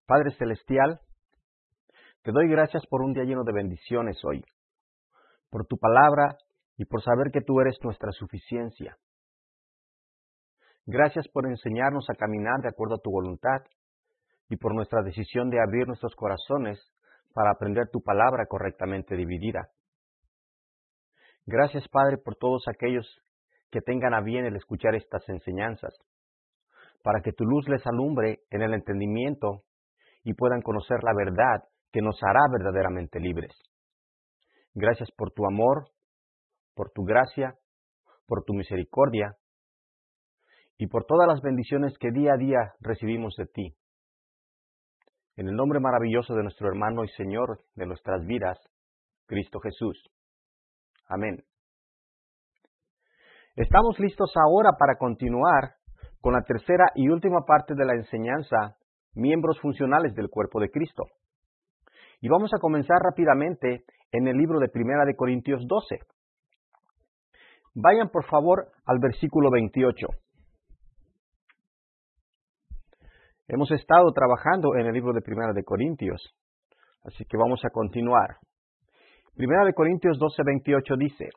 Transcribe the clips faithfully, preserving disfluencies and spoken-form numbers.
Padre Celestial, te doy gracias por un día lleno de bendiciones hoy, por tu palabra y por saber que tú eres nuestra suficiencia. Gracias por enseñarnos a caminar de acuerdo a tu voluntad y por nuestra decisión de abrir nuestros corazones para aprender tu palabra correctamente dividida. Gracias, Padre, por todos aquellos que tengan a bien el escuchar estas enseñanzas, para que tu luz les alumbre en el entendimiento y puedan conocer la verdad que nos hará verdaderamente libres. Gracias por tu amor, por tu gracia, por tu misericordia y por todas las bendiciones que día a día recibimos de ti. En el nombre maravilloso de nuestro hermano y Señor de nuestras vidas, Cristo Jesús. Amén. Estamos listos ahora para continuar con la tercera y última parte de la enseñanza, miembros funcionales del cuerpo de Cristo. Y vamos a comenzar rápidamente en el libro de Primera de Corintios doce. Vayan por favor al versículo veintiocho. Hemos estado trabajando en el libro de Primera de Corintios, así que vamos a continuar. Primera de Corintios doce, veintiocho dice: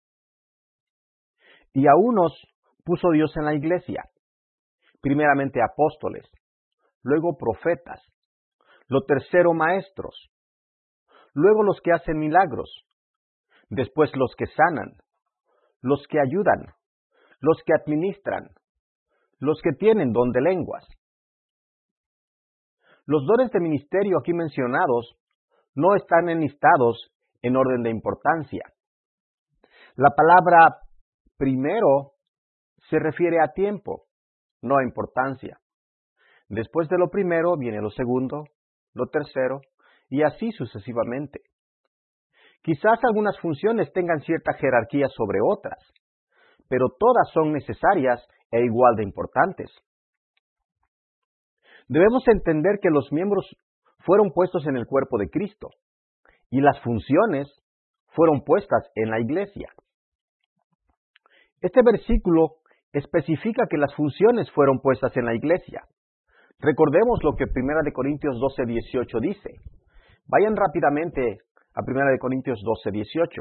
Y a unos puso Dios en la iglesia, primeramente apóstoles, luego profetas, lo tercero maestros, luego los que hacen milagros, después los que sanan, los que ayudan, los que administran, los que tienen don de lenguas. Los dones de ministerio aquí mencionados no están enlistados en orden de importancia. La palabra primero se refiere a tiempo, no a importancia. Después de lo primero viene lo segundo, lo tercero, y así sucesivamente. Quizás algunas funciones tengan cierta jerarquía sobre otras, pero todas son necesarias e igual de importantes. Debemos entender que los miembros fueron puestos en el cuerpo de Cristo, y las funciones fueron puestas en la iglesia. Este versículo especifica que las funciones fueron puestas en la iglesia. Recordemos lo que Primera de Corintios doce, dieciocho dice. Vayan rápidamente a Primera de Corintios doce, dieciocho.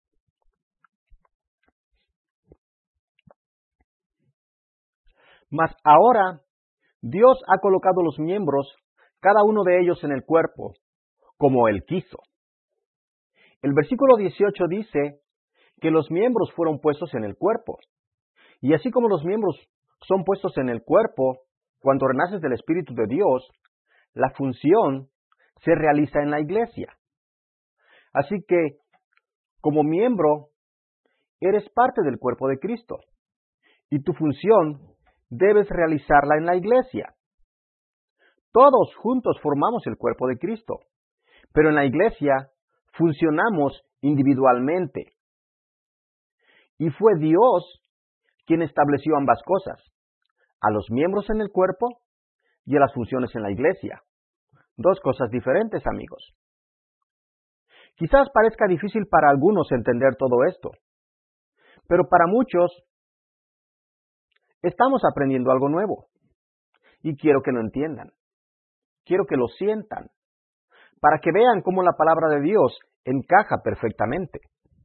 Mas ahora Dios ha colocado los miembros, cada uno de ellos en el cuerpo, como Él quiso. El versículo dieciocho dice que los miembros fueron puestos en el cuerpo. Y así como los miembros son puestos en el cuerpo, cuando renaces del Espíritu de Dios, la función se realiza en la iglesia. Así que, como miembro, eres parte del cuerpo de Cristo. Y tu función debes realizarla en la iglesia. Todos juntos formamos el cuerpo de Cristo, pero en la iglesia funcionamos individualmente. Y fue Dios quien estableció ambas cosas, a los miembros en el cuerpo y a las funciones en la iglesia. Dos cosas diferentes, amigos. Quizás parezca difícil para algunos entender todo esto, pero para muchos estamos aprendiendo algo nuevo y quiero que lo entiendan. Quiero que lo sientan, para que vean cómo la palabra de Dios encaja perfectamente.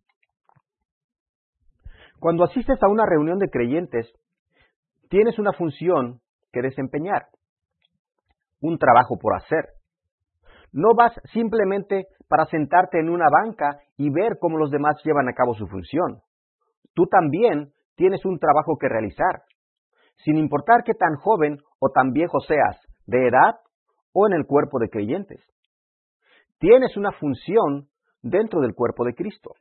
Cuando asistes a una reunión de creyentes, tienes una función que desempeñar, un trabajo por hacer. No vas simplemente para sentarte en una banca y ver cómo los demás llevan a cabo su función. Tú también tienes un trabajo que realizar, sin importar qué tan joven o tan viejo seas, de edad o en el cuerpo de creyentes. Tienes una función dentro del cuerpo de Cristo.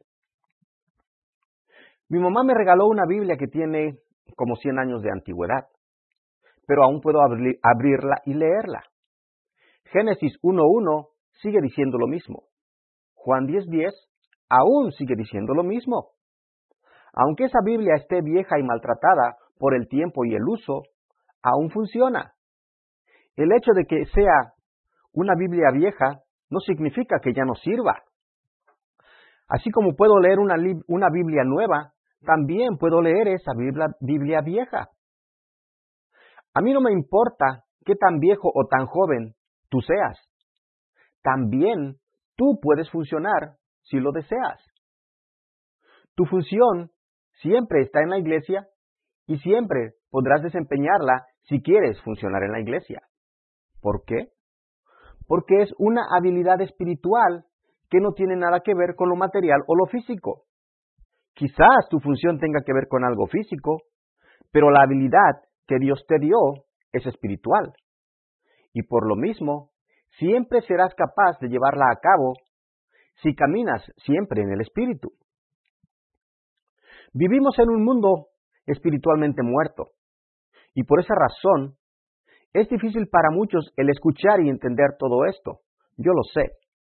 Mi mamá me regaló una Biblia que tiene como cien años de antigüedad, pero aún puedo abri- abrirla y leerla. Génesis uno uno sigue diciendo lo mismo. Juan diez diez aún sigue diciendo lo mismo. Aunque esa Biblia esté vieja y maltratada por el tiempo y el uso, aún funciona. El hecho de que sea una Biblia vieja no significa que ya no sirva. Así como puedo leer una, una Biblia nueva, también puedo leer esa Biblia, Biblia vieja. A mí no me importa qué tan viejo o tan joven tú seas. También tú puedes funcionar si lo deseas. Tu función siempre está en la iglesia y siempre podrás desempeñarla si quieres funcionar en la iglesia. ¿Por qué? Porque es una habilidad espiritual que no tiene nada que ver con lo material o lo físico. Quizás tu función tenga que ver con algo físico, pero la habilidad que Dios te dio es espiritual. Y por lo mismo, siempre serás capaz de llevarla a cabo si caminas siempre en el Espíritu. Vivimos en un mundo espiritualmente muerto, y por esa razón es difícil para muchos el escuchar y entender todo esto. Yo lo sé.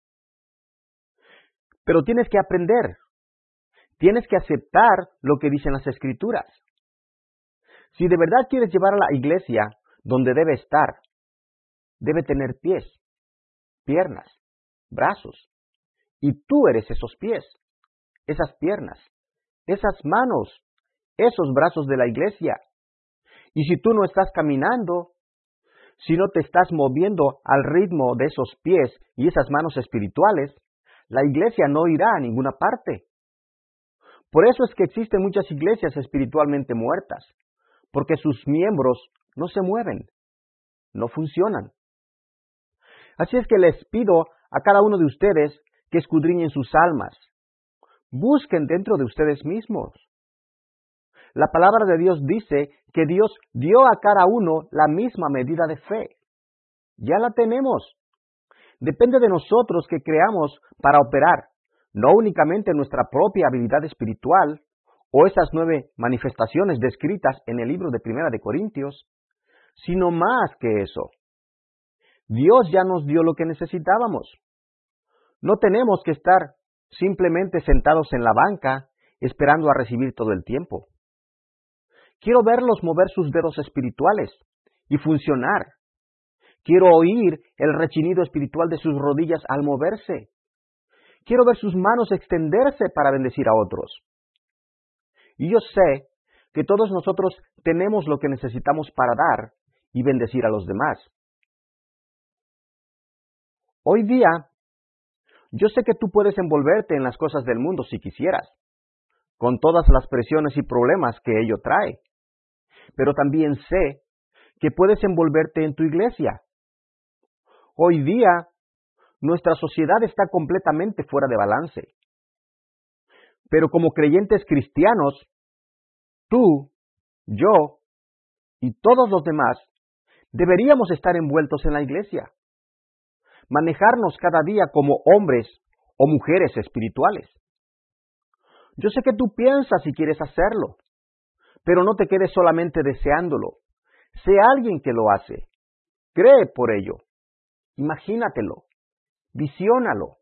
Pero tienes que aprender. Tienes que aceptar lo que dicen las Escrituras. Si de verdad quieres llevar a la iglesia donde debe estar, debe tener pies, piernas, brazos. Y tú eres esos pies, esas piernas, esas manos, esos brazos de la iglesia. Y si tú no estás caminando, si no te estás moviendo al ritmo de esos pies y esas manos espirituales, la iglesia no irá a ninguna parte. Por eso es que existen muchas iglesias espiritualmente muertas, porque sus miembros no se mueven, no funcionan. Así es que les pido a cada uno de ustedes que escudriñen sus almas. Busquen dentro de ustedes mismos. La palabra de Dios dice que Dios dio a cada uno la misma medida de fe. Ya la tenemos. Depende de nosotros que creamos para operar, no únicamente nuestra propia habilidad espiritual o esas nueve manifestaciones descritas en el libro de Primera de Corintios, sino más que eso. Dios ya nos dio lo que necesitábamos. No tenemos que estar simplemente sentados en la banca esperando a recibir todo el tiempo. Quiero verlos mover sus dedos espirituales y funcionar. Quiero oír el rechinido espiritual de sus rodillas al moverse. Quiero ver sus manos extenderse para bendecir a otros. Y yo sé que todos nosotros tenemos lo que necesitamos para dar y bendecir a los demás. Hoy día, yo sé que tú puedes envolverte en las cosas del mundo si quisieras, con todas las presiones y problemas que ello trae. Pero también sé que puedes envolverte en tu iglesia. Hoy día, nuestra sociedad está completamente fuera de balance. Pero como creyentes cristianos, tú, yo y todos los demás deberíamos estar envueltos en la iglesia. Manejarnos cada día como hombres o mujeres espirituales. Yo sé que tú piensas si quieres hacerlo, pero no te quedes solamente deseándolo. Sé alguien que lo hace. Cree por ello. Imagínatelo. Visiónalo.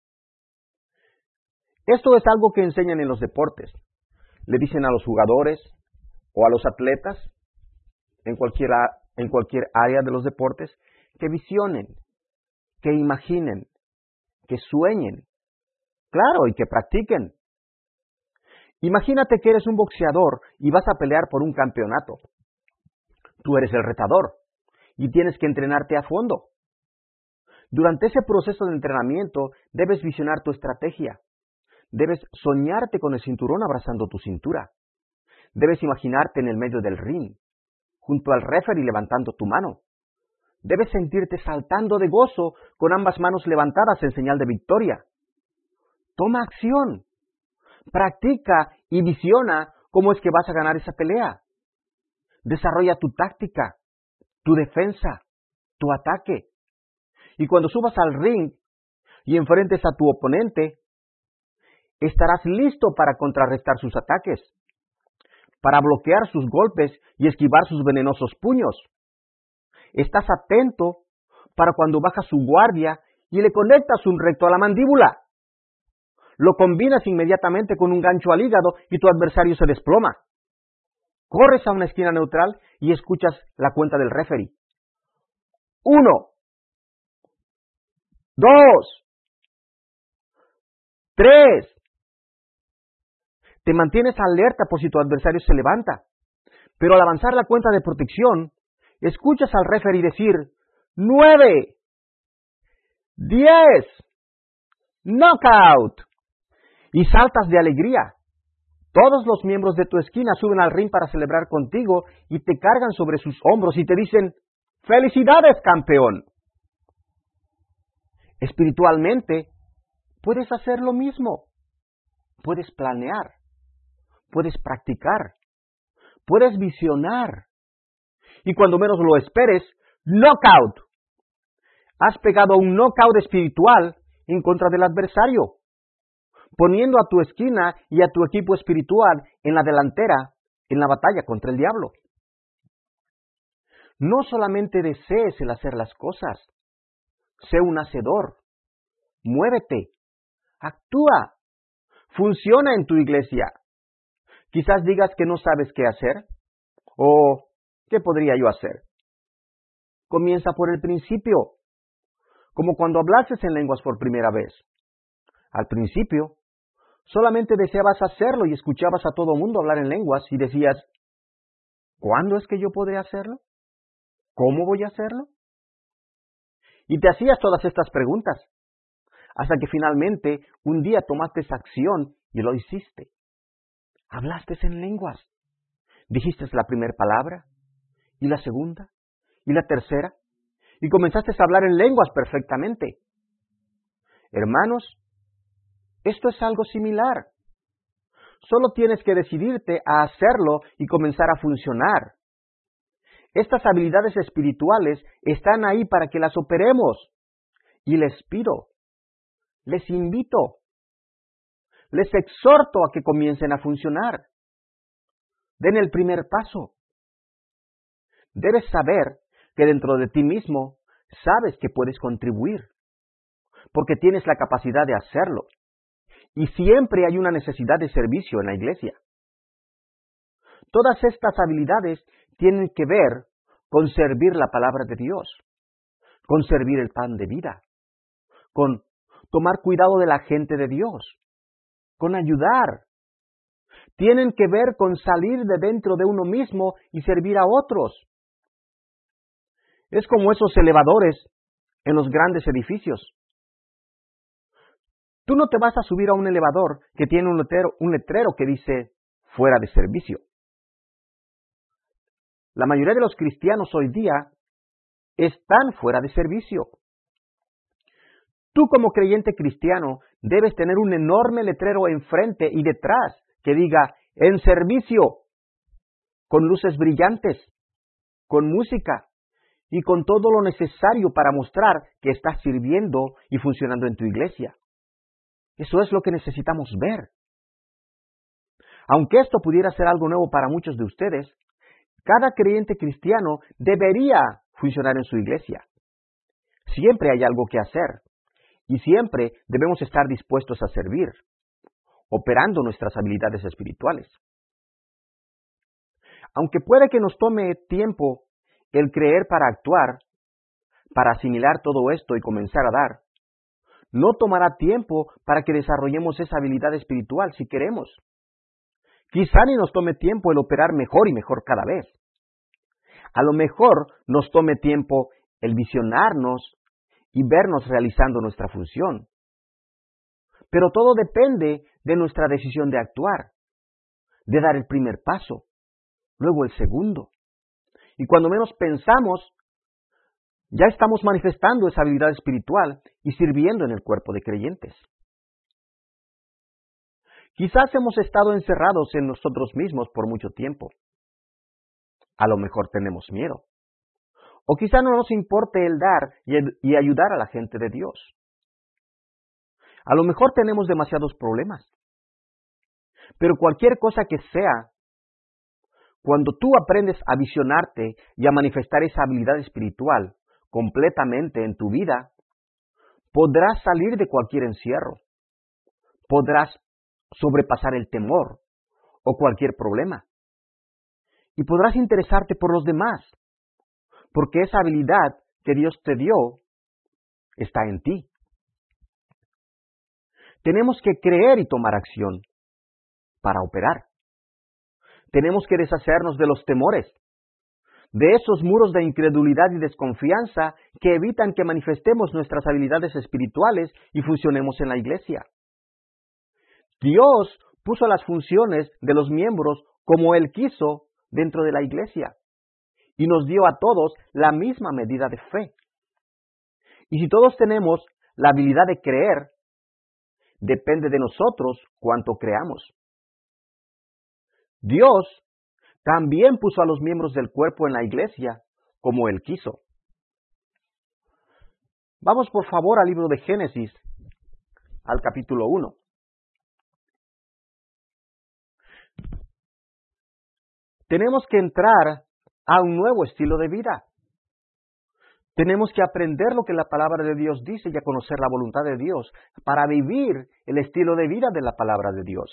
Esto es algo que enseñan en los deportes. Le dicen a los jugadores o a los atletas en cualquier, en cualquier área de los deportes que visionen, que imaginen, que sueñen. Claro, y que practiquen. Imagínate que eres un boxeador y vas a pelear por un campeonato. Tú eres el retador y tienes que entrenarte a fondo. Durante ese proceso de entrenamiento debes visionar tu estrategia. Debes soñarte con el cinturón abrazando tu cintura. Debes imaginarte en el medio del ring, junto al referee levantando tu mano. Debes sentirte saltando de gozo con ambas manos levantadas en señal de victoria. Toma acción. Practica y visiona cómo es que vas a ganar esa pelea. Desarrolla tu táctica, tu defensa, tu ataque. Y cuando subas al ring y enfrentes a tu oponente, estarás listo para contrarrestar sus ataques, para bloquear sus golpes y esquivar sus venenosos puños. Estás atento para cuando baja su guardia y le conectas un recto a la mandíbula. Lo combinas inmediatamente con un gancho al hígado y tu adversario se desploma. Corres a una esquina neutral y escuchas la cuenta del referee. Uno. Dos. Tres. Te mantienes alerta por si tu adversario se levanta. Pero al avanzar la cuenta de protección, escuchas al referee decir, ¡nueve! diez, knockout, y saltas de alegría. Todos los miembros de tu esquina suben al ring para celebrar contigo y te cargan sobre sus hombros y te dicen, ¡felicidades, campeón! Espiritualmente, puedes hacer lo mismo. Puedes planear, puedes practicar, puedes visionar. Y cuando menos lo esperes, knockout. Has pegado un knockout espiritual en contra del adversario, poniendo a tu esquina y a tu equipo espiritual en la delantera en la batalla contra el diablo. No solamente desees el hacer las cosas, sé un hacedor, muévete, actúa, funciona en tu iglesia. Quizás digas que no sabes qué hacer, o ¿qué podría yo hacer? Comienza por el principio, como cuando hablases en lenguas por primera vez. Al principio, solamente deseabas hacerlo y escuchabas a todo mundo hablar en lenguas y decías, ¿cuándo es que yo podré hacerlo? ¿Cómo voy a hacerlo? Y te hacías todas estas preguntas, hasta que finalmente un día tomaste esa acción y lo hiciste. Hablaste en lenguas, dijiste la primera palabra, y la segunda, y la tercera, y comenzaste a hablar en lenguas perfectamente. Hermanos, esto es algo similar. Solo tienes que decidirte a hacerlo y comenzar a funcionar. Estas habilidades espirituales están ahí para que las operemos. Y les pido, les invito, les exhorto a que comiencen a funcionar. Den el primer paso. Debes saber que dentro de ti mismo sabes que puedes contribuir, porque tienes la capacidad de hacerlo. Y siempre hay una necesidad de servicio en la iglesia. Todas estas habilidades tienen que ver con servir la palabra de Dios, con servir el pan de vida, con tomar cuidado de la gente de Dios, con ayudar. Tienen que ver con salir de dentro de uno mismo y servir a otros. Es como esos elevadores en los grandes edificios. Tú no te vas a subir a un elevador que tiene un letrero, un letrero que dice fuera de servicio. La mayoría de los cristianos hoy día están fuera de servicio. Tú como creyente cristiano debes tener un enorme letrero enfrente y detrás que diga en servicio, con luces brillantes, con música y con todo lo necesario para mostrar que estás sirviendo y funcionando en tu iglesia. Eso es lo que necesitamos ver. Aunque esto pudiera ser algo nuevo para muchos de ustedes, cada creyente cristiano debería funcionar en su iglesia. Siempre hay algo que hacer y siempre debemos estar dispuestos a servir, operando nuestras habilidades espirituales. Aunque puede que nos tome tiempo el creer para actuar, para asimilar todo esto y comenzar a dar, no tomará tiempo para que desarrollemos esa habilidad espiritual si queremos. Quizá ni nos tome tiempo el operar mejor y mejor cada vez. A lo mejor nos tome tiempo el visionarnos y vernos realizando nuestra función. Pero todo depende de nuestra decisión de actuar, de dar el primer paso, luego el segundo. Y cuando menos pensamos, ya estamos manifestando esa habilidad espiritual y sirviendo en el cuerpo de creyentes. Quizás hemos estado encerrados en nosotros mismos por mucho tiempo. A lo mejor tenemos miedo. O quizá no nos importe el dar y ayudar a la gente de Dios. A lo mejor tenemos demasiados problemas. Pero cualquier cosa que sea, cuando tú aprendes a visionarte y a manifestar esa habilidad espiritual completamente en tu vida, podrás salir de cualquier encierro. Podrás sobrepasar el temor o cualquier problema. Y podrás interesarte por los demás, porque esa habilidad que Dios te dio está en ti. Tenemos que creer y tomar acción para operar. Tenemos que deshacernos de los temores, de esos muros de incredulidad y desconfianza que evitan que manifestemos nuestras habilidades espirituales y funcionemos en la iglesia. Dios puso las funciones de los miembros como Él quiso dentro de la iglesia y nos dio a todos la misma medida de fe. Y si todos tenemos la habilidad de creer, depende de nosotros cuánto creamos. Dios también puso a los miembros del cuerpo en la iglesia como Él quiso. Vamos por favor al libro de Génesis, al capítulo uno. Tenemos que entrar a un nuevo estilo de vida. Tenemos que aprender lo que la palabra de Dios dice y a conocer la voluntad de Dios para vivir el estilo de vida de la palabra de Dios.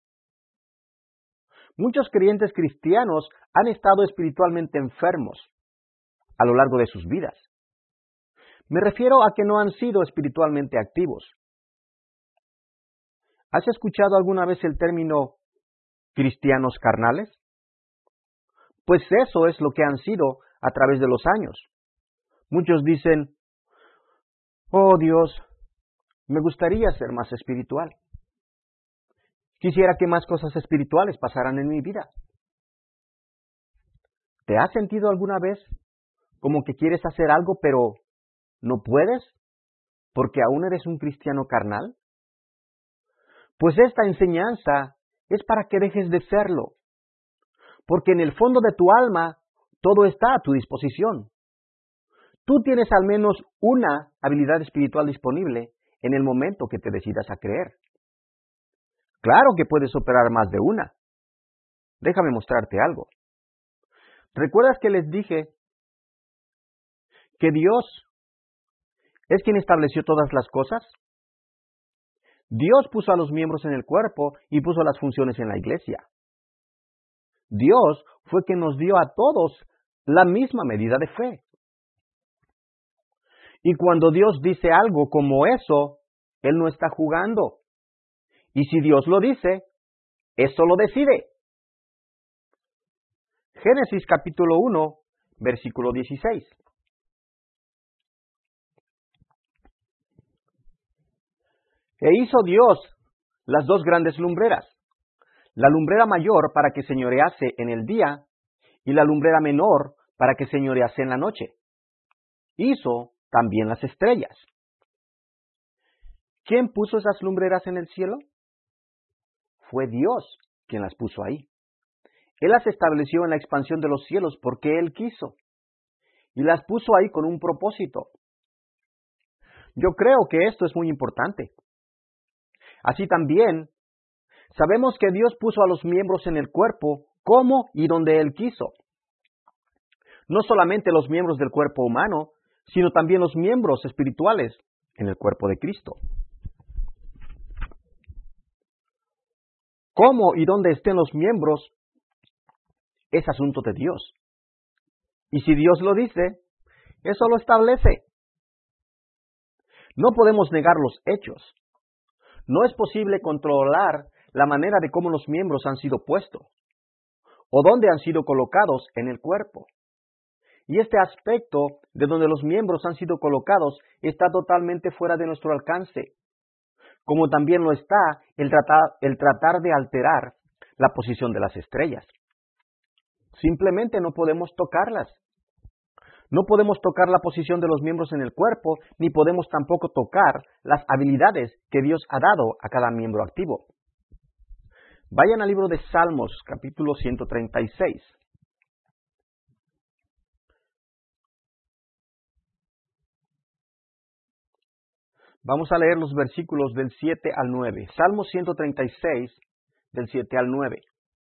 Muchos creyentes cristianos han estado espiritualmente enfermos a lo largo de sus vidas. Me refiero a que no han sido espiritualmente activos. ¿Has escuchado alguna vez el término cristianos carnales? Pues eso es lo que han sido a través de los años. Muchos dicen, oh Dios, me gustaría ser más espiritual. Quisiera que más cosas espirituales pasaran en mi vida. ¿Te has sentido alguna vez como que quieres hacer algo pero no puedes porque aún eres un cristiano carnal? Pues esta enseñanza es para que dejes de serlo, porque en el fondo de tu alma todo está a tu disposición. Tú tienes al menos una habilidad espiritual disponible en el momento que te decidas a creer. Claro que puedes operar más de una. Déjame mostrarte algo. ¿Recuerdas que les dije que Dios es quien estableció todas las cosas? Dios puso a los miembros en el cuerpo y puso las funciones en la iglesia. Dios fue quien nos dio a todos la misma medida de fe. Y cuando Dios dice algo como eso, Él no está jugando. Y si Dios lo dice, eso lo decide. Génesis capítulo uno, versículo dieciséis. E hizo Dios las dos grandes lumbreras, la lumbrera mayor para que señorease en el día y la lumbrera menor para que señorease en la noche. Hizo también las estrellas. ¿Quién puso esas lumbreras en el cielo? Fue Dios quien las puso ahí. Él las estableció en la expansión de los cielos porque Él quiso. Y las puso ahí con un propósito. Yo creo que esto es muy importante. Así también, sabemos que Dios puso a los miembros en el cuerpo como y donde Él quiso. No solamente los miembros del cuerpo humano, sino también los miembros espirituales en el cuerpo de Cristo. Cómo y dónde estén los miembros es asunto de Dios. Y si Dios lo dice, eso lo establece. No podemos negar los hechos. No es posible controlar la manera de cómo los miembros han sido puestos o dónde han sido colocados en el cuerpo. Y este aspecto de donde los miembros han sido colocados está totalmente fuera de nuestro alcance, como también lo está el tratar, el tratar de alterar la posición de las estrellas. Simplemente no podemos tocarlas. No podemos tocar la posición de los miembros en el cuerpo, ni podemos tampoco tocar las habilidades que Dios ha dado a cada miembro activo. Vayan al libro de Salmos, capítulo ciento treinta y seis. Vamos a leer los versículos del siete al nueve. Salmos ciento treinta y seis, del siete al nueve.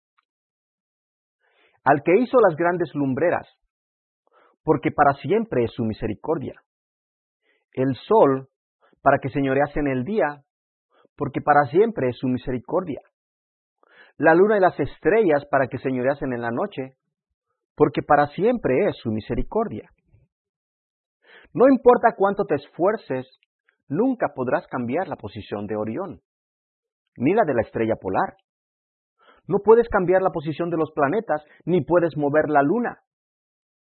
Al que hizo las grandes lumbreras, porque para siempre es su misericordia. El sol, para que señorease en el día, porque para siempre es su misericordia. La luna y las estrellas, para que señoreasen en la noche, porque para siempre es su misericordia. No importa cuánto te esfuerces, nunca podrás cambiar la posición de Orión, ni la de la estrella polar. No puedes cambiar la posición de los planetas, ni puedes mover la luna.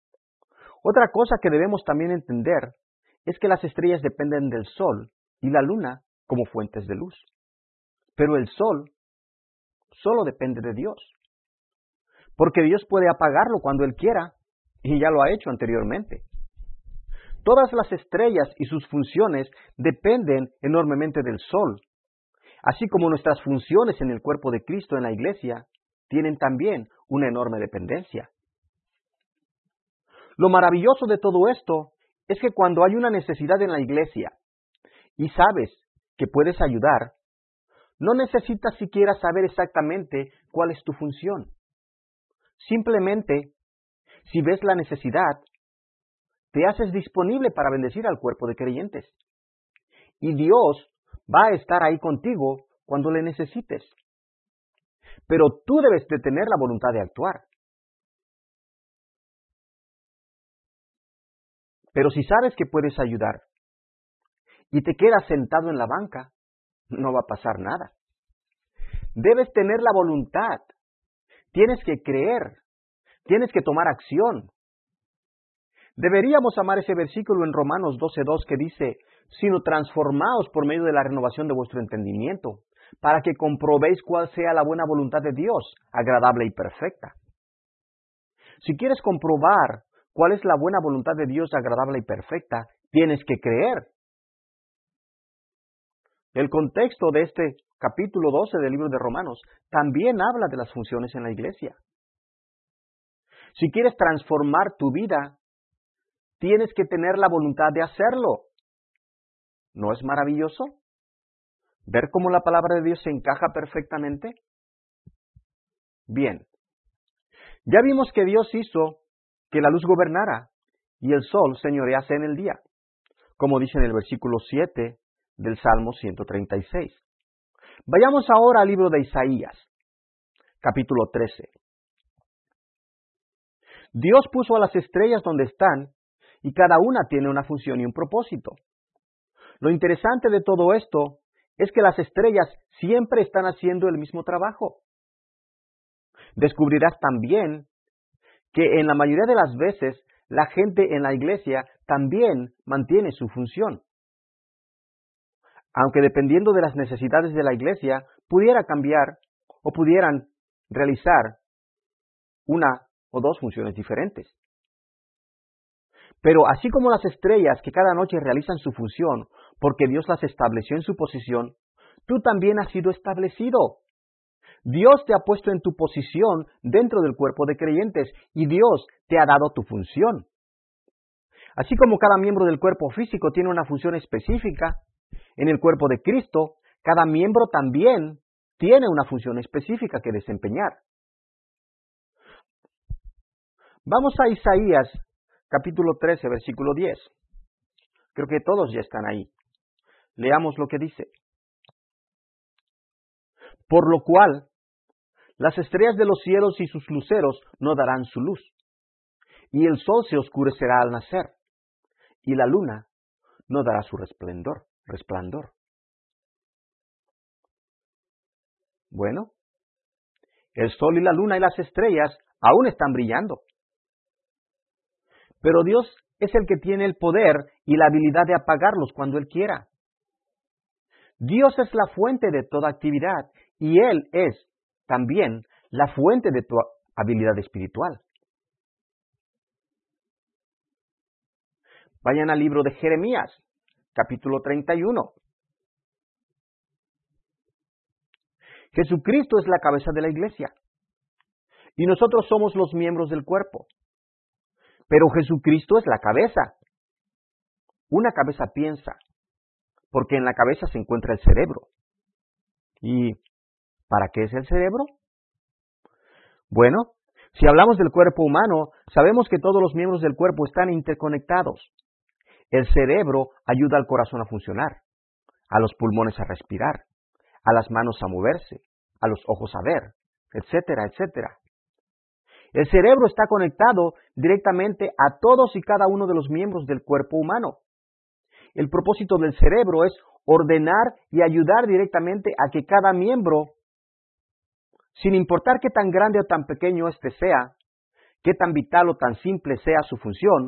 Otra cosa que debemos también entender es que las estrellas dependen del sol y la luna como fuentes de luz. Pero el sol solo depende de Dios, porque Dios puede apagarlo cuando Él quiera, y ya lo ha hecho anteriormente. Todas las estrellas y sus funciones dependen enormemente del sol, así como nuestras funciones en el cuerpo de Cristo en la iglesia tienen también una enorme dependencia. Lo maravilloso de todo esto es que cuando hay una necesidad en la iglesia y sabes que puedes ayudar, no necesitas siquiera saber exactamente cuál es tu función. Simplemente, si ves la necesidad, te haces disponible para bendecir al cuerpo de creyentes. Y Dios va a estar ahí contigo cuando le necesites. Pero tú debes de tener la voluntad de actuar. Pero si sabes que puedes ayudar y te quedas sentado en la banca, no va a pasar nada. Debes tener la voluntad. Tienes que creer. Tienes que tomar acción. Deberíamos amar ese versículo en Romanos doce dos que dice, sino transformaos por medio de la renovación de vuestro entendimiento, para que comprobéis cuál sea la buena voluntad de Dios, agradable y perfecta. Si quieres comprobar cuál es la buena voluntad de Dios, agradable y perfecta, tienes que creer. El contexto de este capítulo doce del libro de Romanos también habla de las funciones en la iglesia. Si quieres transformar tu vida, tienes que tener la voluntad de hacerlo. ¿No es maravilloso? ¿Ver cómo la palabra de Dios se encaja perfectamente? Bien. Ya vimos que Dios hizo que la luz gobernara y el sol señorease en el día, como dice en el versículo siete del Salmo ciento treinta y seis. Vayamos ahora al libro de Isaías, capítulo trece. Dios puso a las estrellas donde están y cada una tiene una función y un propósito. Lo interesante de todo esto es que las estrellas siempre están haciendo el mismo trabajo. Descubrirás también que en la mayoría de las veces la gente en la iglesia también mantiene su función. Aunque dependiendo de las necesidades de la iglesia, pudiera cambiar o pudieran realizar una o dos funciones diferentes. Pero así como las estrellas que cada noche realizan su función porque Dios las estableció en su posición, tú también has sido establecido. Dios te ha puesto en tu posición dentro del cuerpo de creyentes y Dios te ha dado tu función. Así como cada miembro del cuerpo físico tiene una función específica, en el cuerpo de Cristo, cada miembro también tiene una función específica que desempeñar. Vamos a Isaías, capítulo trece, versículo diez. Creo que todos ya están ahí. Leamos lo que dice. Por lo cual, las estrellas de los cielos y sus luceros no darán su luz, y el sol se oscurecerá al nacer, y la luna no dará su resplandor. resplandor. Bueno, el sol y la luna y las estrellas aún están brillando. Pero Dios es el que tiene el poder y la habilidad de apagarlos cuando Él quiera. Dios es la fuente de toda actividad y Él es también la fuente de tu habilidad espiritual. Vayan al libro de Jeremías, capítulo treinta y uno. Jesucristo es la cabeza de la iglesia y nosotros somos los miembros del cuerpo. Pero Jesucristo es la cabeza. Una cabeza piensa, porque en la cabeza se encuentra el cerebro. ¿Y para qué es el cerebro? Bueno, si hablamos del cuerpo humano, sabemos que todos los miembros del cuerpo están interconectados. El cerebro ayuda al corazón a funcionar, a los pulmones a respirar, a las manos a moverse, a los ojos a ver, etcétera, etcétera. El cerebro está conectado directamente a todos y cada uno de los miembros del cuerpo humano. El propósito del cerebro es ordenar y ayudar directamente a que cada miembro, sin importar qué tan grande o tan pequeño éste sea, qué tan vital o tan simple sea su función,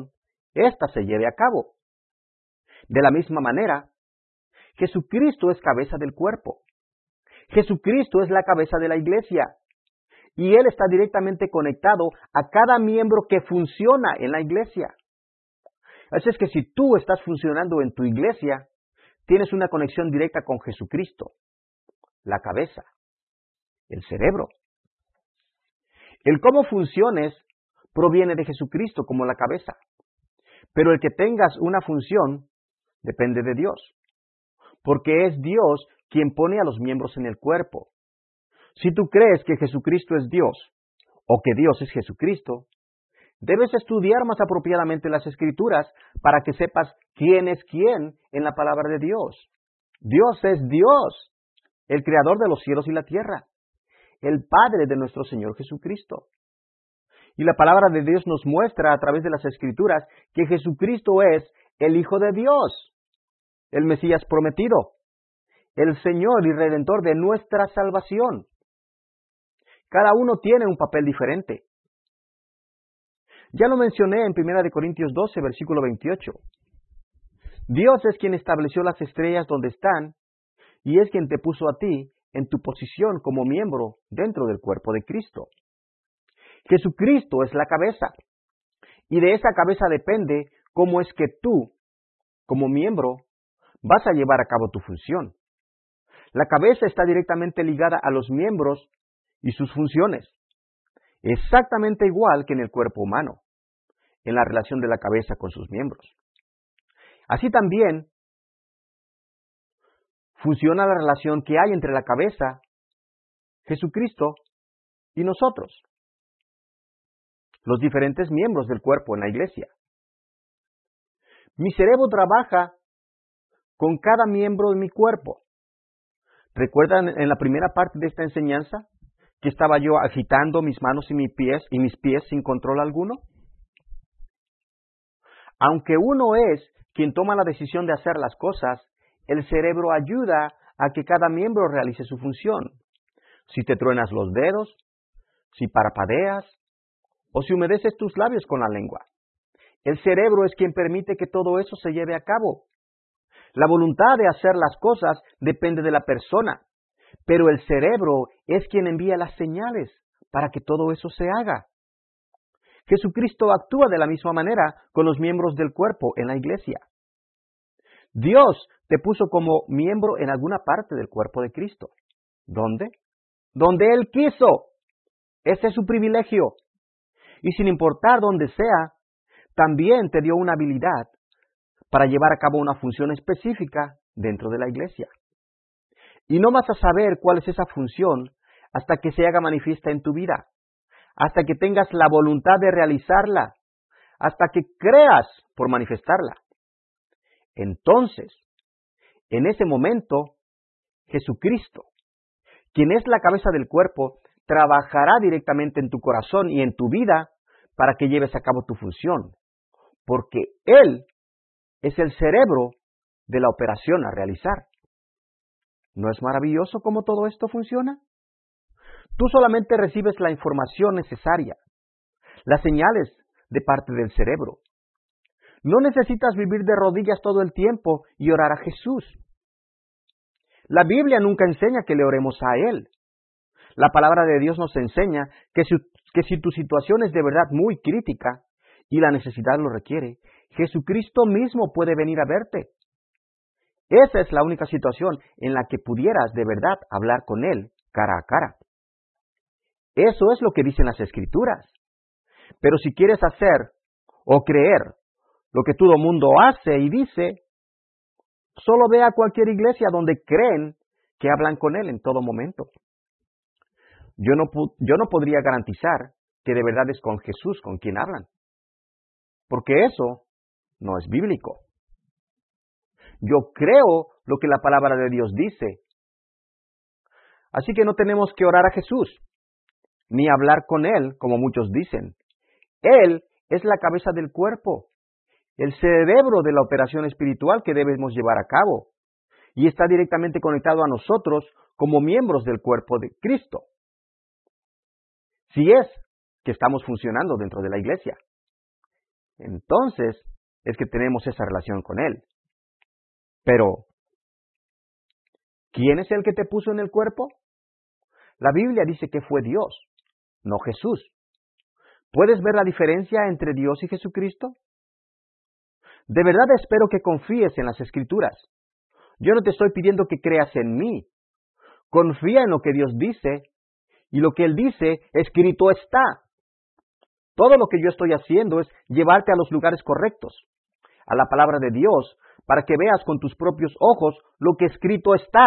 ésta se lleve a cabo. De la misma manera, Jesucristo es cabeza del cuerpo. Jesucristo es la cabeza de la iglesia. Y Él está directamente conectado a cada miembro que funciona en la iglesia. Así es que si tú estás funcionando en tu iglesia, tienes una conexión directa con Jesucristo, la cabeza, el cerebro. El cómo funciones proviene de Jesucristo como la cabeza. Pero el que tengas una función depende de Dios. Porque es Dios quien pone a los miembros en el cuerpo. Si tú crees que Jesucristo es Dios, o que Dios es Jesucristo, debes estudiar más apropiadamente las Escrituras para que sepas quién es quién en la palabra de Dios. Dios es Dios, el Creador de los cielos y la tierra, el Padre de nuestro Señor Jesucristo. Y la palabra de Dios nos muestra a través de las Escrituras que Jesucristo es el Hijo de Dios, el Mesías prometido, el Señor y Redentor de nuestra salvación. Cada uno tiene un papel diferente. Ya lo mencioné en primera de Corintios doce, versículo veintiocho. Dios es quien estableció las estrellas donde están y es quien te puso a ti en tu posición como miembro dentro del cuerpo de Cristo. Jesucristo es la cabeza y de esa cabeza depende cómo es que tú, como miembro, vas a llevar a cabo tu función. La cabeza está directamente ligada a los miembros y sus funciones, exactamente igual que en el cuerpo humano, en la relación de la cabeza con sus miembros. Así también funciona la relación que hay entre la cabeza, Jesucristo, y nosotros, los diferentes miembros del cuerpo en la iglesia. Mi cerebro trabaja con cada miembro de mi cuerpo. ¿Recuerdan en la primera parte de esta enseñanza que estaba yo agitando mis manos y mis pies y mis pies sin control alguno? Aunque uno es quien toma la decisión de hacer las cosas, el cerebro ayuda a que cada miembro realice su función. Si te truenas los dedos, si parpadeas o si humedeces tus labios con la lengua. El cerebro es quien permite que todo eso se lleve a cabo. La voluntad de hacer las cosas depende de la persona, pero el cerebro es quien envía las señales para que todo eso se haga. Jesucristo actúa de la misma manera con los miembros del cuerpo en la iglesia. Dios te puso como miembro en alguna parte del cuerpo de Cristo. ¿Dónde? Donde Él quiso. Ese es su privilegio. Y sin importar dónde sea, también te dio una habilidad para llevar a cabo una función específica dentro de la iglesia. Y no vas a saber cuál es esa función hasta que se haga manifiesta en tu vida, hasta que tengas la voluntad de realizarla, hasta que creas por manifestarla. Entonces, en ese momento, Jesucristo, quien es la cabeza del cuerpo, trabajará directamente en tu corazón y en tu vida para que lleves a cabo tu función, porque Él es el cerebro de la operación a realizar. ¿No es maravilloso cómo todo esto funciona? Tú solamente recibes la información necesaria, las señales de parte del cerebro. No necesitas vivir de rodillas todo el tiempo y orar a Jesús. La Biblia nunca enseña que le oremos a Él. La palabra de Dios nos enseña que si, que si tu situación es de verdad muy crítica y la necesidad lo requiere, Jesucristo mismo puede venir a verte. Esa es la única situación en la que pudieras de verdad hablar con Él cara a cara. Eso es lo que dicen las Escrituras. Pero si quieres hacer o creer lo que todo mundo hace y dice, solo ve a cualquier iglesia donde creen que hablan con Él en todo momento. Yo no, yo no podría garantizar que de verdad es con Jesús con quien hablan, porque eso no es bíblico. Yo creo lo que la palabra de Dios dice. Así que no tenemos que orar a Jesús, ni hablar con Él, como muchos dicen. Él es la cabeza del cuerpo, el cerebro de la operación espiritual que debemos llevar a cabo, y está directamente conectado a nosotros como miembros del cuerpo de Cristo. Si es que estamos funcionando dentro de la iglesia. Entonces, es que tenemos esa relación con Él. Pero, ¿quién es el que te puso en el cuerpo? La Biblia dice que fue Dios, no Jesús. ¿Puedes ver la diferencia entre Dios y Jesucristo? De verdad espero que confíes en las Escrituras. Yo no te estoy pidiendo que creas en mí. Confía en lo que Dios dice, y lo que Él dice, escrito está. Todo lo que yo estoy haciendo es llevarte a los lugares correctos, a la palabra de Dios, para que veas con tus propios ojos lo que escrito está.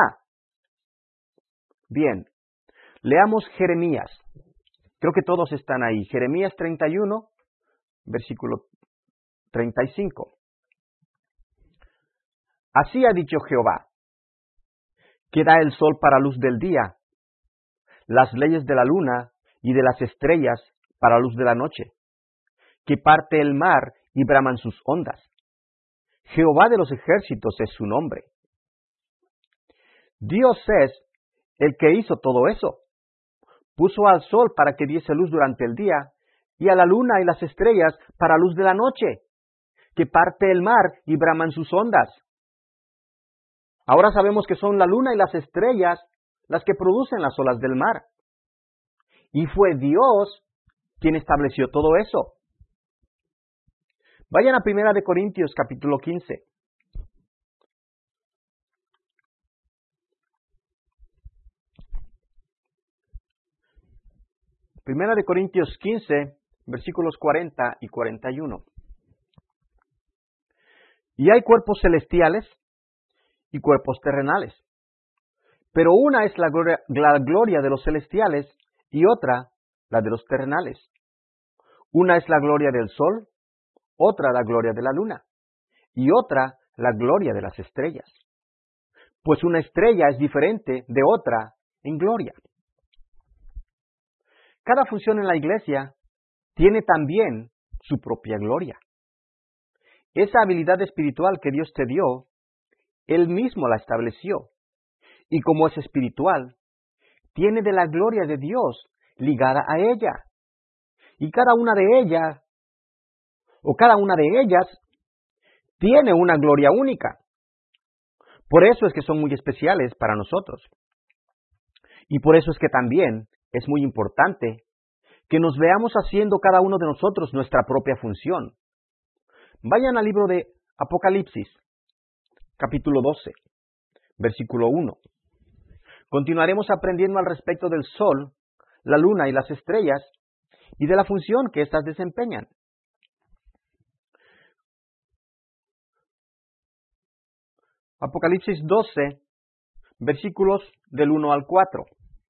Bien, leamos Jeremías. Creo que todos están ahí. Jeremías treinta y uno, versículo treinta y cinco. Así ha dicho Jehová, que da el sol para luz del día, las leyes de la luna y de las estrellas para luz de la noche, que parte el mar y braman sus ondas. Jehová de los ejércitos es su nombre. Dios es el que hizo todo eso. Puso al sol para que diese luz durante el día, y a la luna y las estrellas para luz de la noche, que parte el mar y braman sus ondas. Ahora sabemos que son la luna y las estrellas las que producen las olas del mar. Y fue Dios quien estableció todo eso. Vayan a Primera de Corintios capítulo quince. Primera de Corintios quince, versículos cuarenta y cuarenta y uno. Y hay cuerpos celestiales y cuerpos terrenales, pero una es la gloria, la gloria de los celestiales y otra la de los terrenales. Una es la gloria del sol, otra la gloria de la luna, y otra la gloria de las estrellas. Pues una estrella es diferente de otra en gloria. Cada función en la iglesia tiene también su propia gloria. Esa habilidad espiritual que Dios te dio, Él mismo la estableció. Y como es espiritual, tiene de la gloria de Dios ligada a ella. Y cada una de ellas, o cada una de ellas, tiene una gloria única. Por eso es que son muy especiales para nosotros. Y por eso es que también es muy importante que nos veamos haciendo cada uno de nosotros nuestra propia función. Vayan al libro de Apocalipsis, capítulo doce, versículo uno. Continuaremos aprendiendo al respecto del sol, la luna y las estrellas, y de la función que éstas desempeñan. Apocalipsis doce, versículos del uno al cuatro.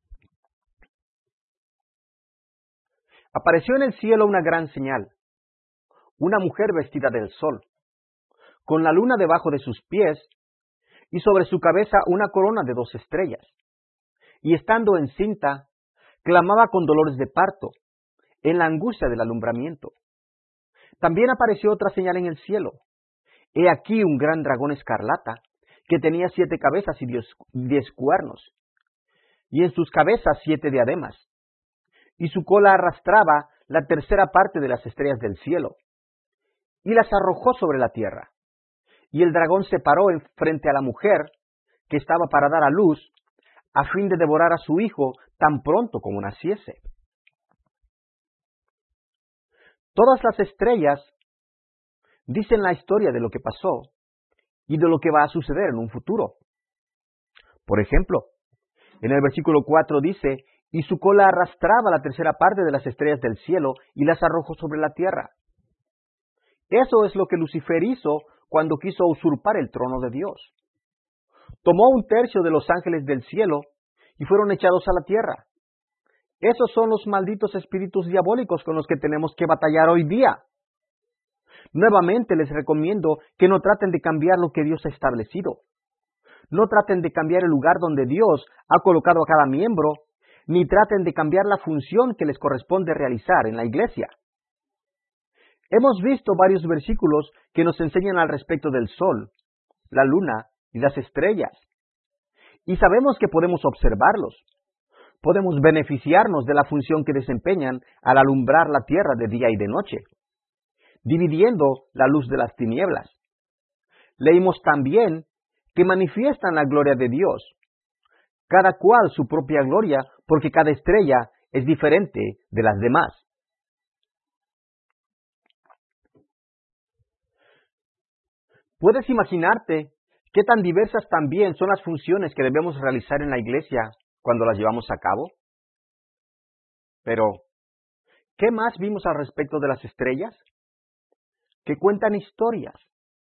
Apareció en el cielo una gran señal, una mujer vestida del sol, con la luna debajo de sus pies, y sobre su cabeza una corona de dos estrellas. Y estando encinta, clamaba con dolores de parto, en la angustia del alumbramiento. También apareció otra señal en el cielo. He aquí un gran dragón escarlata, que tenía siete cabezas y diez, diez cuernos, y en sus cabezas siete diademas, y su cola arrastraba la tercera parte de las estrellas del cielo, y las arrojó sobre la tierra. Y el dragón se paró en frente a la mujer, que estaba para dar a luz, a fin de devorar a su hijo tan pronto como naciese. Todas las estrellas dicen la historia de lo que pasó y de lo que va a suceder en un futuro. Por ejemplo, en el versículo cuatro dice, y su cola arrastraba la tercera parte de las estrellas del cielo y las arrojó sobre la tierra. Eso es lo que Lucifer hizo cuando quiso usurpar el trono de Dios. Tomó un tercio de los ángeles del cielo y fueron echados a la tierra. Esos son los malditos espíritus diabólicos con los que tenemos que batallar hoy día. Nuevamente les recomiendo que no traten de cambiar lo que Dios ha establecido. No traten de cambiar el lugar donde Dios ha colocado a cada miembro, ni traten de cambiar la función que les corresponde realizar en la iglesia. Hemos visto varios versículos que nos enseñan al respecto del sol, la luna y las estrellas. Y sabemos que podemos observarlos. Podemos beneficiarnos de la función que desempeñan al alumbrar la tierra de día y de noche. dividiendo la luz de las tinieblas. Leímos también que manifiestan la gloria de Dios, cada cual su propia gloria, porque cada estrella es diferente de las demás. ¿Puedes imaginarte qué tan diversas también son las funciones que debemos realizar en la iglesia cuando las llevamos a cabo? Pero, ¿qué más vimos al respecto de las estrellas? Que cuentan historias.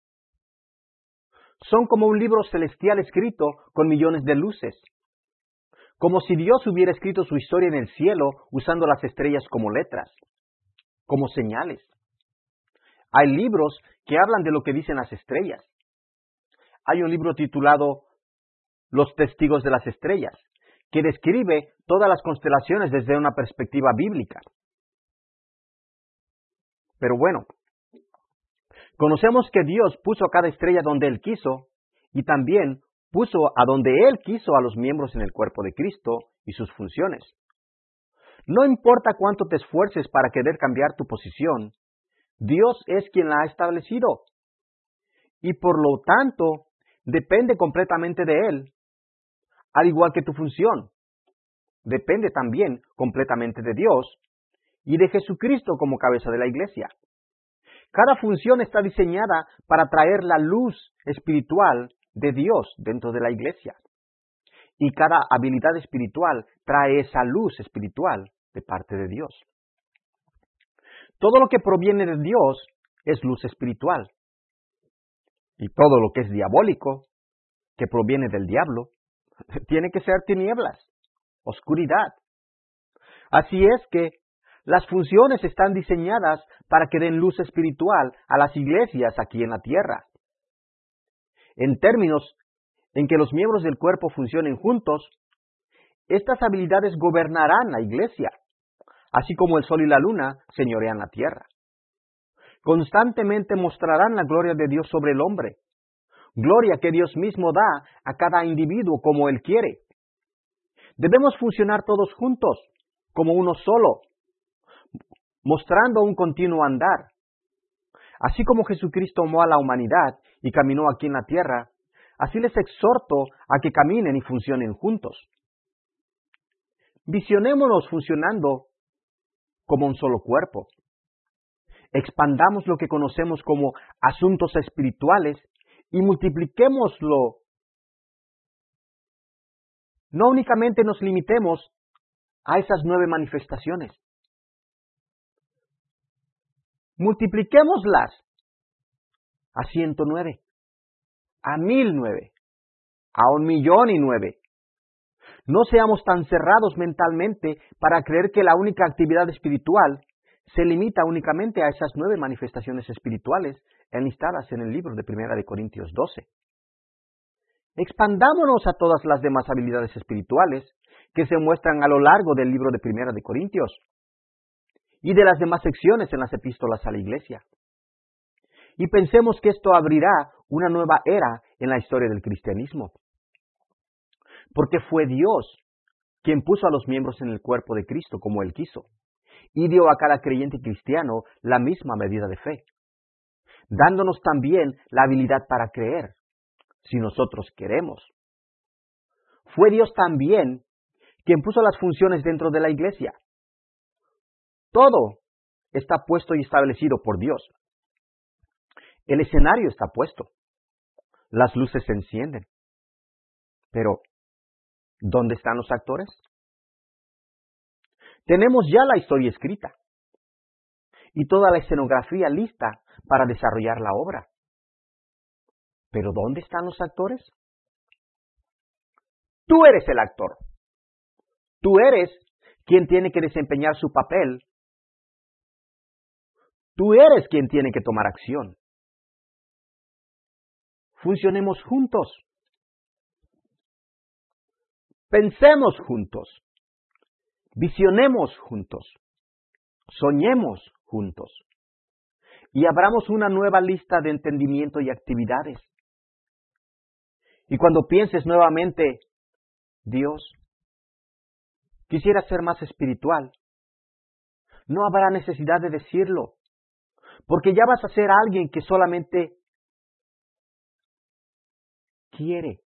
Son como un libro celestial escrito con millones de luces. Como si Dios hubiera escrito su historia en el cielo usando las estrellas como letras, como señales. Hay libros que hablan de lo que dicen las estrellas. Hay un libro titulado Los Testigos de las Estrellas, que describe todas las constelaciones desde una perspectiva bíblica. Pero bueno, conocemos que Dios puso a cada estrella donde Él quiso y también puso a donde Él quiso a los miembros en el cuerpo de Cristo y sus funciones. No importa cuánto te esfuerces para querer cambiar tu posición, Dios es quien la ha establecido. Y por lo tanto, depende completamente de Él, al igual que tu función. Depende también completamente de Dios y de Jesucristo como cabeza de la iglesia. Cada función está diseñada para traer la luz espiritual de Dios dentro de la iglesia. Y cada habilidad espiritual trae esa luz espiritual de parte de Dios. Todo lo que proviene de Dios es luz espiritual. Y todo lo que es diabólico, que proviene del diablo, tiene que ser tinieblas, oscuridad. Así es que las funciones están diseñadas para que den luz espiritual a las iglesias aquí en la tierra. En términos en que los miembros del cuerpo funcionen juntos, estas habilidades gobernarán la iglesia, así como el sol y la luna señorean la tierra. Constantemente mostrarán la gloria de Dios sobre el hombre, gloria que Dios mismo da a cada individuo como Él quiere. Debemos funcionar todos juntos, como uno solo, mostrando un continuo andar. Así como Jesucristo amó a la humanidad y caminó aquí en la tierra, así les exhorto a que caminen y funcionen juntos. Visionémonos funcionando como un solo cuerpo. Expandamos lo que conocemos como asuntos espirituales y multipliquémoslo. No únicamente nos limitemos a esas nueve manifestaciones. Multipliquémoslas a ciento nueve, a mil nueve, a un millón y nueve. No seamos tan cerrados mentalmente para creer que la única actividad espiritual se limita únicamente a esas nueve manifestaciones espirituales enlistadas en el libro de Primera de Corintios doce. Expandámonos a todas las demás habilidades espirituales que se muestran a lo largo del libro de Primera de Corintios y de las demás secciones en las epístolas a la iglesia. Y pensemos que esto abrirá una nueva era en la historia del cristianismo. Porque fue Dios quien puso a los miembros en el cuerpo de Cristo como Él quiso, y dio a cada creyente cristiano la misma medida de fe, dándonos también la habilidad para creer, si nosotros queremos. Fue Dios también quien puso las funciones dentro de la iglesia. Todo está puesto y establecido por Dios. El escenario está puesto. Las luces se encienden. Pero, ¿dónde están los actores? Tenemos ya la historia escrita y toda la escenografía lista para desarrollar la obra. ¿Pero dónde están los actores? Tú eres el actor. Tú eres quien tiene que desempeñar su papel. Tú eres quien tiene que tomar acción. Funcionemos juntos. Pensemos juntos. Visionemos juntos. Soñemos juntos. Y abramos una nueva lista de entendimiento y actividades. Y cuando pienses nuevamente, Dios, quisiera ser más espiritual, no habrá necesidad de decirlo. porque ya vas a ser alguien que solamente quiere.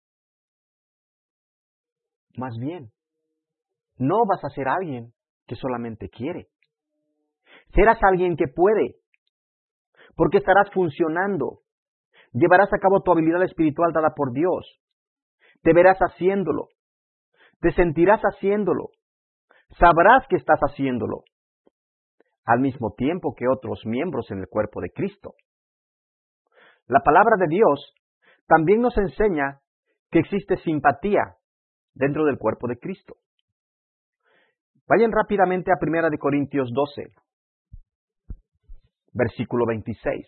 Más bien, no vas a ser alguien que solamente quiere. Serás alguien que puede, porque estarás funcionando. Llevarás a cabo tu habilidad espiritual dada por Dios. Te verás haciéndolo. Te sentirás haciéndolo. Sabrás que estás haciéndolo. Al mismo tiempo que otros miembros en el cuerpo de Cristo. La palabra de Dios también nos enseña que existe simpatía dentro del cuerpo de Cristo. Vayan rápidamente a Primera de Corintios doce, versículo veintiséis.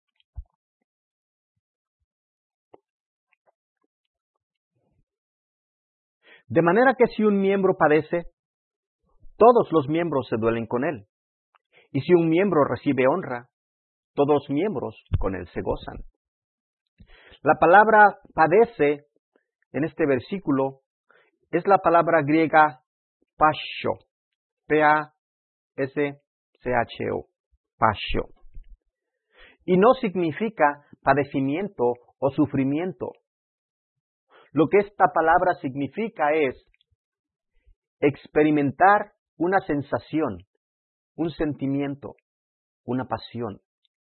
De manera que si un miembro padece, todos los miembros se duelen con él. Y si un miembro recibe honra, todos los miembros con él se gozan. La palabra padece en este versículo es la palabra griega pasio, P A S C H O, pasio. Y no significa padecimiento o sufrimiento. Lo que esta palabra significa es experimentar una sensación, un sentimiento, una pasión.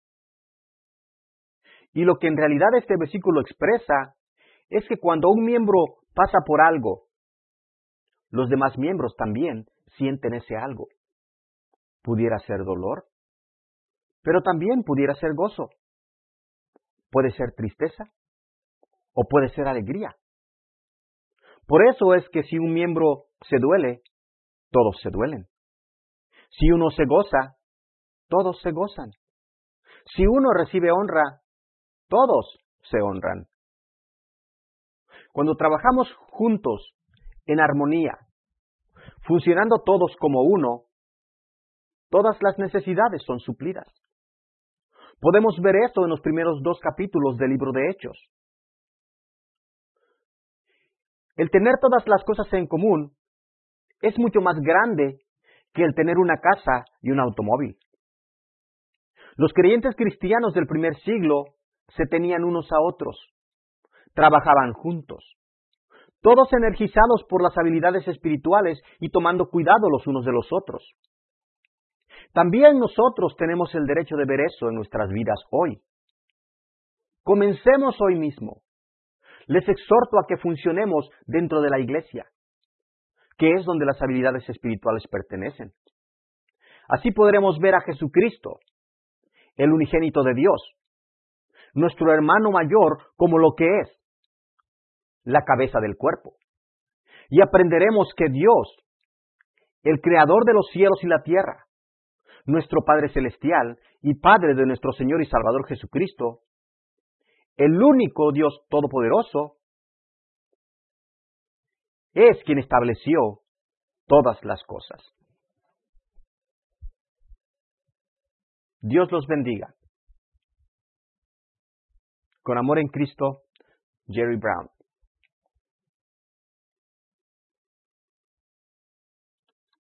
Y lo que en realidad este versículo expresa es que cuando un miembro pasa por algo, los demás miembros también sienten ese algo. Pudiera ser dolor, pero también pudiera ser gozo. Puede ser tristeza o puede ser alegría. Por eso es que si un miembro se duele, todos se duelen. Si uno se goza, todos se gozan. Si uno recibe honra, todos se honran. Cuando trabajamos juntos, en armonía, funcionando todos como uno, todas las necesidades son suplidas. Podemos ver esto en los primeros dos capítulos del libro de Hechos. El tener todas las cosas en común es mucho más grande que el tener una casa y un automóvil. Los creyentes cristianos del primer siglo se tenían unos a otros, trabajaban juntos, todos energizados por las habilidades espirituales y tomando cuidado los unos de los otros. También nosotros tenemos el derecho de ver eso en nuestras vidas hoy. Comencemos hoy mismo. Les exhorto a que funcionemos dentro de la iglesia, que es donde las habilidades espirituales pertenecen. Así podremos ver a Jesucristo, el unigénito de Dios, nuestro hermano mayor, como lo que es, la cabeza del cuerpo. Y aprenderemos que Dios, el creador de los cielos y la tierra, nuestro Padre celestial y Padre de nuestro Señor y Salvador Jesucristo, el único Dios todopoderoso, es quien estableció todas las cosas. Dios los bendiga. Con amor en Cristo, Jerry Brown.